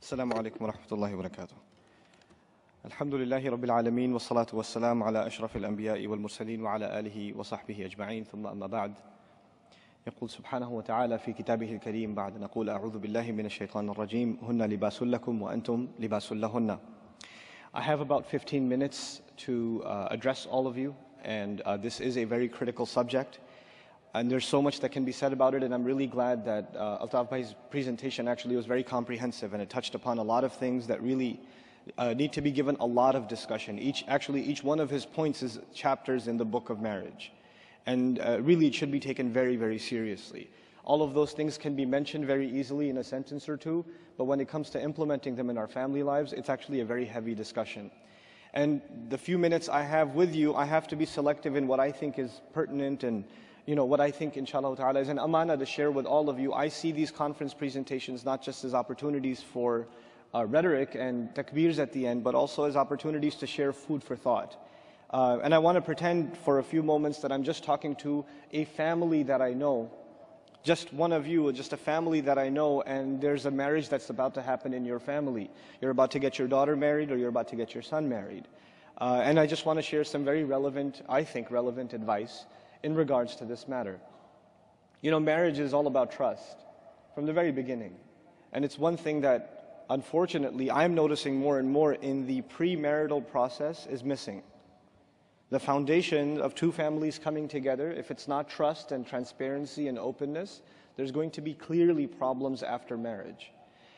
السلام عليكم ورحمة الله وبركاته. الحمد لله رب العالمين والصلاة والسلام على أشرف الأنبياء والمرسلين وعلى آله وصحبه أجمعين ثم أما بعد. يقول سبحانه وتعالى في كتابه الكريم بعد نقول أعوذ بالله من الشيطان الرجيم هن لباس لكم وأنتم لباس لهن. I have about 15 minutes to address all of you, and this is a very critical subject. And there's so much that can be said about it, and I'm really glad that Altaf Bhai's presentation actually was very comprehensive, and it touched upon a lot of things that really need to be given a lot of discussion. Each one of his points is chapters in the book of marriage. And really it should be taken very, very seriously. All of those things can be mentioned very easily in a sentence or two, but when it comes to implementing them in our family lives, it's actually a very heavy discussion. And the few minutes I have with you, I have to be selective in what I think is pertinent and what I think, inshallah ta'ala, is an amana to share with all of you. I see these conference presentations not just as opportunities for rhetoric and takbirs at the end, but also as opportunities to share food for thought. And I want to pretend for a few moments that I'm just talking to a family that I know, just one of you, just a family that I know, and there's a marriage that's about to happen in your family. You're about to get your daughter married or you're about to get your son married. And I just want to share some very relevant, I think relevant advice in regards to this matter. Marriage is all about trust from the very beginning. And it's one thing that, unfortunately, I'm noticing more and more in the premarital process is missing. The foundation of two families coming together, if it's not trust and transparency and openness, there's going to be clearly problems after marriage.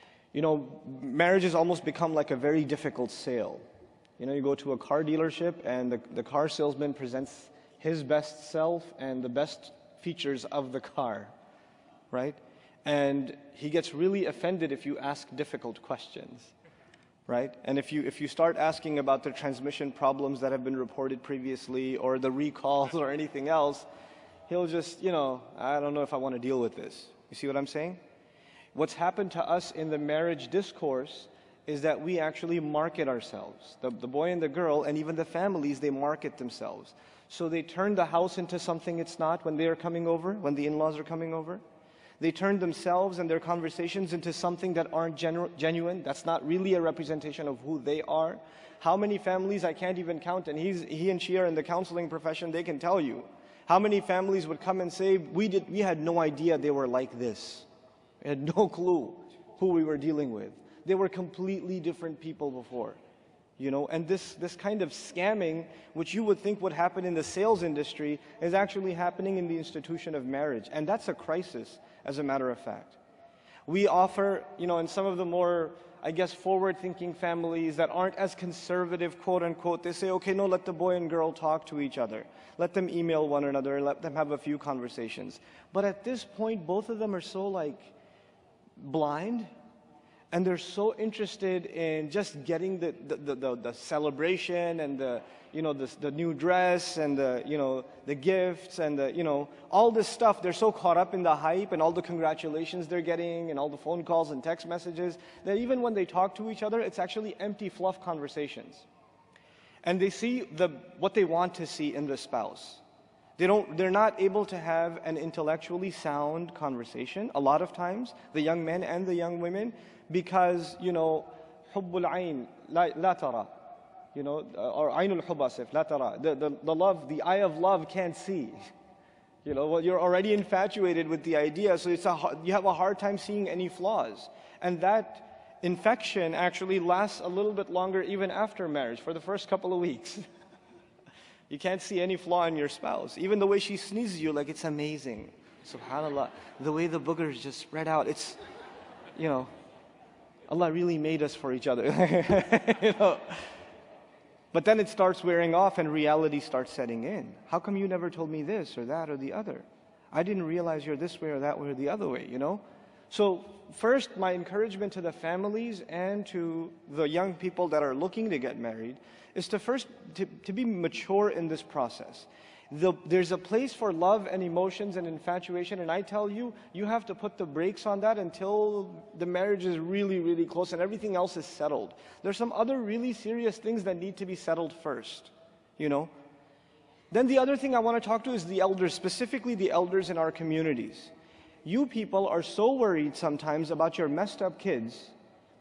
Marriage has almost become like a very difficult sale. You go to a car dealership and the car salesman presents his best self and the best features of the car, right? And he gets really offended if you ask difficult questions. Right? And if you start asking about the transmission problems that have been reported previously or the recalls or anything else, he'll just, I don't know if I want to deal with this. You see what I'm saying? What's happened to us in the marriage discourse is that we actually market ourselves. The boy and the girl and even the families, they market themselves. So they turn the house into something it's not when they are coming over, when the in-laws are coming over. They turn themselves and their conversations into something that aren't genuine. That's not really a representation of who they are. How many families, I can't even count, and he and she are in the counseling profession, they can tell you. How many families would come and say, we had no idea they were like this. We had no clue who we were dealing with. They were completely different people before. And this kind of scamming, which you would think would happen in the sales industry, is actually happening in the institution of marriage. And that's a crisis, as a matter of fact. We offer, in some of the more, forward-thinking families that aren't as conservative, quote-unquote, they say, okay, no, let the boy and girl talk to each other. Let them email one another, let them have a few conversations. But at this point, both of them are so, blind. And they're so interested in just getting the celebration and the new dress and the gifts and all this stuff. They're so caught up in the hype and all the congratulations they're getting and all the phone calls and text messages that even when they talk to each other, it's actually empty fluff conversations. And they see what they want to see in the spouse. They're not able to have an intellectually sound conversation a lot of times, the young men and the young women, because, hubbul ayn la tara, or aynul hubb asif la tara. The love, the eye of love can't see. You're already infatuated with the idea, so you have a hard time seeing any flaws. And that infection actually lasts a little bit longer even after marriage, for the first couple of weeks. You can't see any flaw in your spouse. Even the way she sneezes, you're like, it's amazing. SubhanAllah. The way the boogers just spread out, it's, Allah really made us for each other. But then it starts wearing off and reality starts setting in. How come you never told me this or that or the other? I didn't realize you're this way or that way or the other way, So first, my encouragement to the families and to the young people that are looking to get married is to be mature in this process. There's a place for love and emotions and infatuation, and I tell you, you have to put the brakes on that until the marriage is really, really close and everything else is settled. There's some other really serious things that need to be settled first, Then the other thing I want to talk to is the elders, specifically the elders in our communities. You people are so worried sometimes about your messed up kids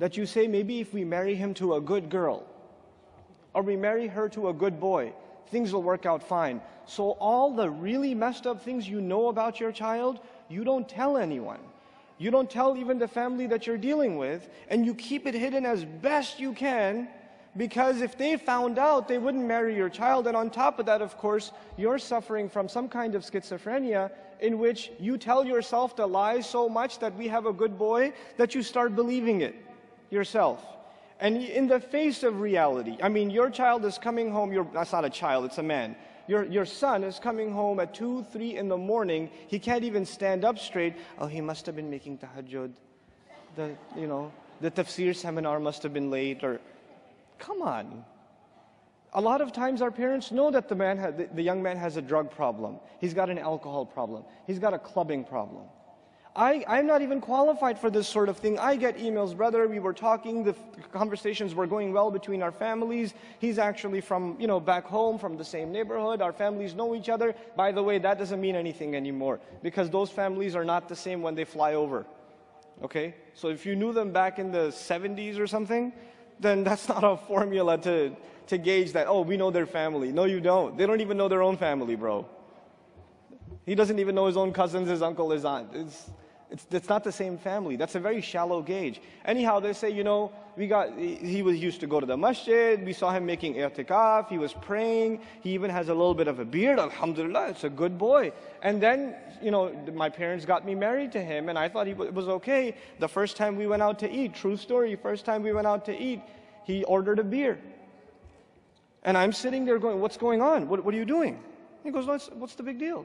that you say, maybe if we marry him to a good girl, or we marry her to a good boy, things will work out fine. So all the really messed up things you know about your child, you don't tell anyone. You don't tell even the family that you're dealing with, and you keep it hidden as best you can, because if they found out, they wouldn't marry your child. And on top of that, of course, you're suffering from some kind of schizophrenia in which you tell yourself the lie so much that we have a good boy that you start believing it yourself. And in the face of reality, I mean, your child is coming home, that's not a child, it's a man. Your son is coming home at 2, 3 in the morning. He can't even stand up straight. Oh, he must have been making tahajjud. The tafsir seminar must have been late. Or, come on. A lot of times our parents know that the young man has a drug problem. He's got an alcohol problem. He's got a clubbing problem. I'm not even qualified for this sort of thing. I get emails, brother, we were talking, the conversations were going well between our families. He's actually from, back home, from the same neighborhood. Our families know each other. By the way, that doesn't mean anything anymore, because those families are not the same when they fly over. Okay? So if you knew them back in the 70s or something, then that's not a formula to gauge that, oh, we know their family. No, you don't. They don't even know their own family, bro. He doesn't even know his own cousins, his uncle, his aunt. It's not the same family. That's a very shallow gauge. Anyhow, they say, he used to go to the masjid. We saw him making i'tikaf. He was praying. He even has a little bit of a beard. Alhamdulillah, it's a good boy. And then, my parents got me married to him, and I thought it was okay. The first time we went out to eat, true story, first time we went out to eat, he ordered a beer. And I'm sitting there going, what's going on? What are you doing? He goes, what's the big deal?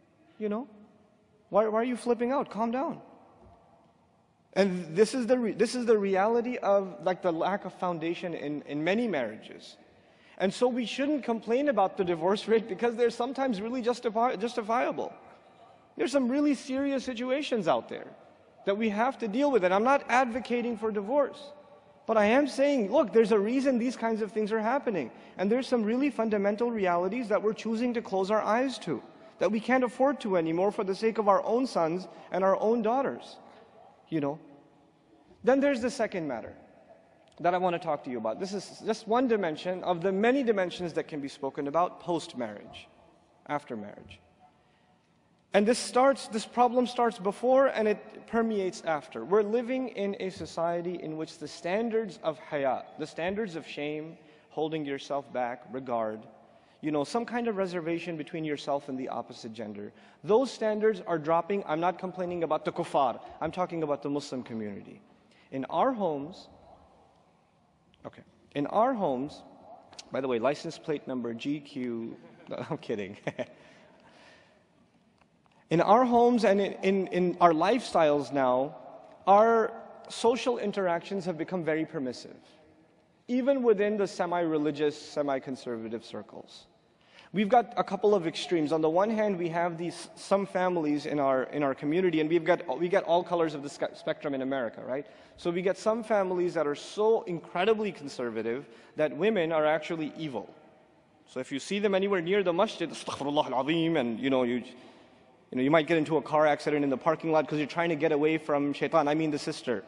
Why are you flipping out? Calm down. And this is the reality of the lack of foundation in many marriages. And so we shouldn't complain about the divorce rate, because they're sometimes really justifiable. There's some really serious situations out there that we have to deal with. And I'm not advocating for divorce, but I am saying, look, there's a reason these kinds of things are happening. And there's some really fundamental realities that we're choosing to close our eyes to, that we can't afford to anymore for the sake of our own sons and our own daughters. Then there's the second matter that I want to talk to you about. This is just one dimension of the many dimensions that can be spoken about post-marriage, after marriage. And this problem starts before and it permeates after. We're living in a society in which the standards of haya, the standards of shame, holding yourself back, regard, some kind of reservation between yourself and the opposite gender. Those standards are dropping. I'm not complaining about the kuffar. I'm talking about the Muslim community. In our homes, by the way, license plate number GQ, no, I'm kidding. In our homes and in our lifestyles now, our social interactions have become very permissive, even within the semi-religious, semi-conservative circles. We've got a couple of extremes. On the one hand, we have some families in our community, and we get all colors of the spectrum in America, right? So we get some families that are so incredibly conservative that women are actually evil. So if you see them anywhere near the masjid, astaghfirullah al-azim, and you might get into a car accident in the parking lot because you're trying to get away from shaitan. I mean the sister.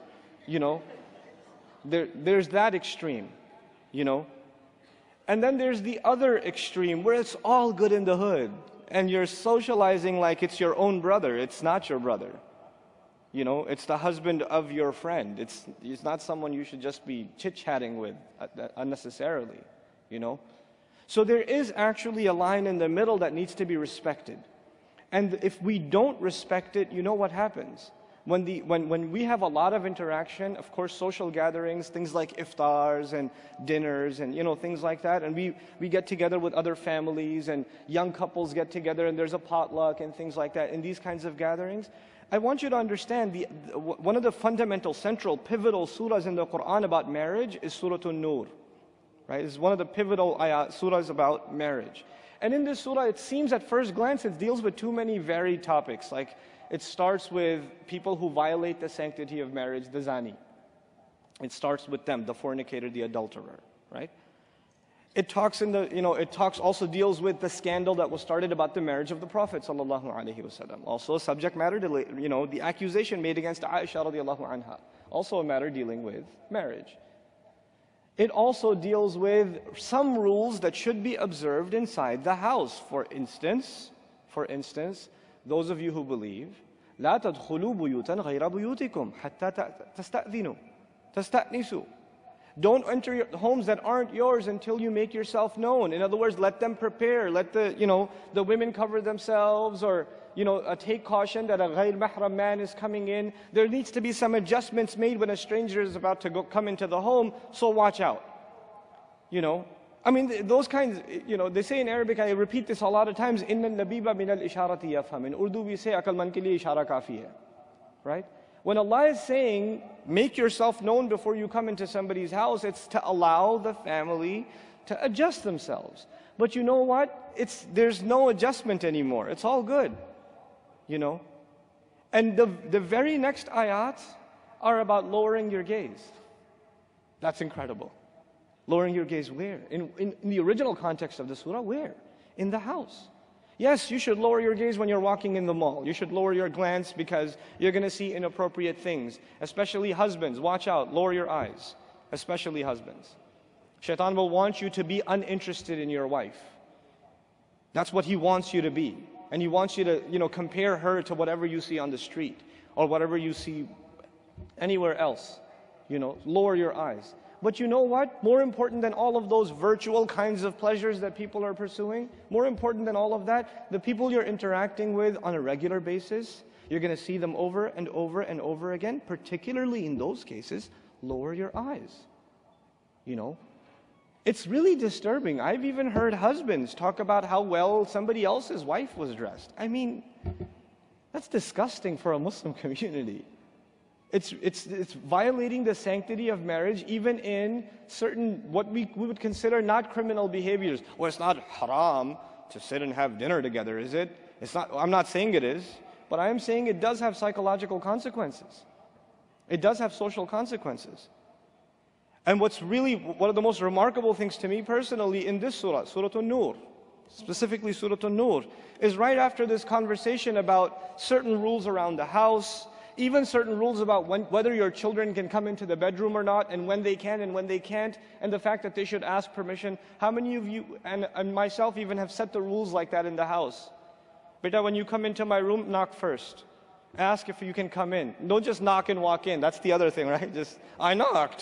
There's that extreme, And then there's the other extreme where it's all good in the hood and you're socializing like it's your own brother. It's not your brother. It's the husband of your friend. It's not someone you should just be chit-chatting with unnecessarily, So there is actually a line in the middle that needs to be respected. And if we don't respect it, you know what happens? When we have a lot of interaction, of course, social gatherings, things like iftars and dinners and things like that, and we get together with other families and young couples get together and there's a potluck and things like that in these kinds of gatherings. I want you to understand one of the fundamental, central, pivotal surahs in the Quran about marriage is Surah An-Nur. Right? It's one of the pivotal surahs about marriage. And in this surah, it seems at first glance, it deals with too many varied topics. Like, it starts with people who violate the sanctity of marriage, the zani. It starts with them, the fornicator, the adulterer, right? It also deals with the scandal that was started about the marriage of the Prophet sallallahu alaihi wasallam. Also, subject matter, the accusation made against Aisha radiallahu anha. Also a matter dealing with marriage. It also deals with some rules that should be observed inside the house. For instance, those of you who believe, لا تدخلوا بيوتا غير بيوتكم حتى تستأذنوا تستأنسوا. Don't enter homes that aren't yours until you make yourself known. In other words, let them prepare. Let the women cover themselves, or take caution that a ghayr mahram man is coming in. There needs to be some adjustments made when a stranger is about to come into the home, so watch out. I mean, those kinds, they say in Arabic, I repeat this a lot of times, inna nabiba min al-isharati yafham. In Urdu we say, akal man ke liye ishara kafi hai. Right? When Allah is saying, make yourself known before you come into somebody's house, it's to allow the family to adjust themselves. But you know what? There's no adjustment anymore. It's all good. And the very next ayats are about lowering your gaze. That's incredible. Lowering your gaze where? In the original context of the surah, where? In the house. Yes, you should lower your gaze when you're walking in the mall. You should lower your glance because you're going to see inappropriate things. Especially husbands, watch out, lower your eyes. Especially husbands. Shaitan will want you to be uninterested in your wife. That's what he wants you to be. And he wants you to, compare her to whatever you see on the street or whatever you see anywhere else. Lower your eyes. But you know what? More important than all of those virtual kinds of pleasures that people are pursuing, more important than all of that, the people you're interacting with on a regular basis, you're going to see them over and over and over again. Particularly in those cases, lower your eyes. It's really disturbing. I've even heard husbands talk about how well somebody else's wife was dressed. I mean, that's disgusting for a Muslim community. It's violating the sanctity of marriage, even in certain, what we would consider not criminal behaviors. Well, it's not haram to sit and have dinner together, is it? It's not. I'm not saying it is, but I am saying it does have psychological consequences. It does have social consequences. And what's really one of the most remarkable things to me personally in this surah, Surah An-Nur, specifically Surah An-Nur, is right after this conversation about certain rules around the house, even certain rules about whether your children can come into the bedroom or not, and when they can and when they can't, and the fact that they should ask permission. How many of you, and myself even, have set the rules like that in the house? Beta, when you come into my room, knock first. Ask if you can come in. Don't just knock and walk in. That's the other thing, right? I knocked.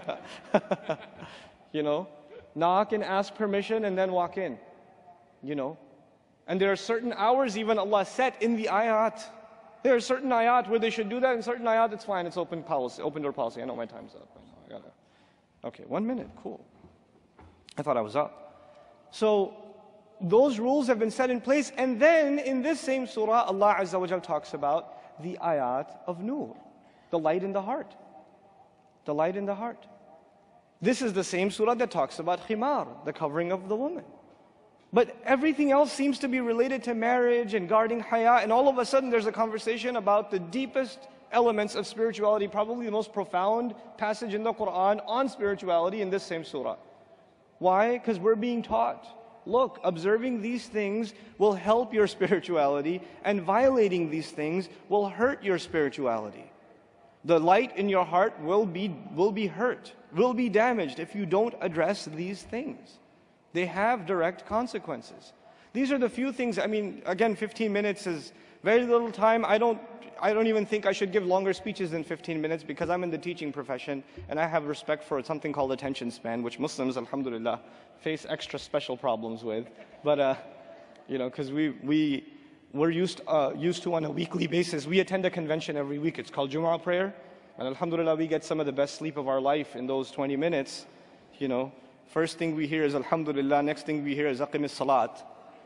Knock and ask permission and then walk in. And there are certain hours even Allah set in the ayat. There are certain ayat where they should do that, and certain ayat, it's fine, it's open door policy. I know my time's up. Okay, 1 minute, cool. I thought I was up. So, those rules have been set in place, and then in this same surah, Allah Azza wa Jal talks about the ayat of Nur, the light in the heart. The light in the heart. This is the same surah that talks about khimar, the covering of the woman. But everything else seems to be related to marriage and guarding haya, and all of a sudden there's a conversation about the deepest elements of spirituality, probably the most profound passage in the Quran on spirituality in this same surah. Why? Because we're being taught, look, observing these things will help your spirituality, and violating these things will hurt your spirituality. The light in your heart will be hurt, will be damaged if you don't address these things. They have direct consequences. These are the few things. I mean, again, 15 minutes is very little time. I don't even think I should give longer speeches than 15 minutes because I'm in the teaching profession and I have respect for something called attention span, which Muslims, alhamdulillah, face extra special problems with. But, because we're used to on a weekly basis. We attend a convention every week. It's called Jumu'ah prayer. And alhamdulillah, we get some of the best sleep of our life in those 20 minutes, First thing we hear is alhamdulillah, next thing we hear is aqim salat.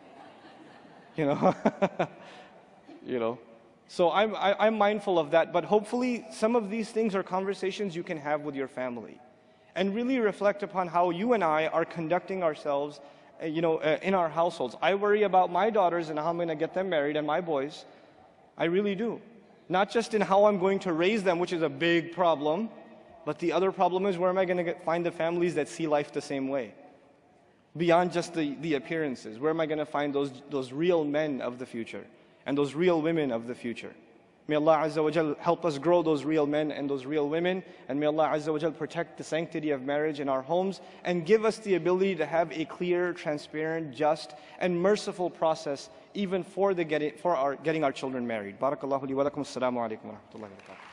So I'm mindful of that, but hopefully some of these things are conversations you can have with your family and really reflect upon how you and I are conducting ourselves, in our households. I worry about my daughters and how I'm going to get them married, and my boys. I really do. Not just in how I'm going to raise them, which is a big problem, but the other problem is, where am I going to find the families that see life the same way? Beyond just the appearances. Where am I going to find those real men of the future? And those real women of the future? May Allah Azza wa Jal help us grow those real men and those real women. And may Allah Azza wa Jal protect the sanctity of marriage in our homes and give us the ability to have a clear, transparent, just, and merciful process even for getting our children married. Barakallahu li wa lakum. Assalamu alaikum wa rahmatullahi wa barakatuh.